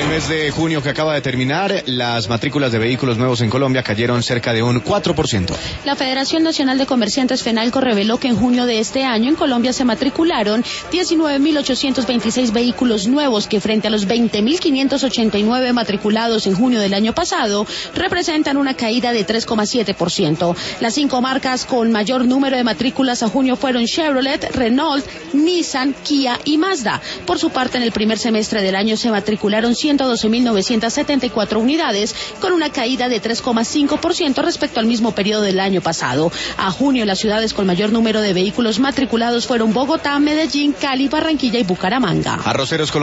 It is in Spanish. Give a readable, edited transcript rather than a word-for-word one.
mes de junio que acaba de terminar, las matrículas de vehículos nuevos en Colombia cayeron cerca de un 4%. La Federación Nacional de Comerciantes FENALCO reveló que en junio de este año en Colombia se matricularon 19.826 vehículos nuevos, que frente a los 20.589 matriculados en junio del año pasado, representan una caída de 3,7%. Las 5 marcas con mayor número de matrículas a junio fueron Chevrolet, Renault, Nissan, Kia y Mazda. Por su parte, en el primer semestre del año se matricularon 112.974 unidades, con una caída de 3,5% respecto al mismo periodo del año pasado. A junio, las ciudades con mayor número de vehículos matriculados fueron Bogotá, Medellín, Cali, Barranquilla y Bucaramanga. Arroceros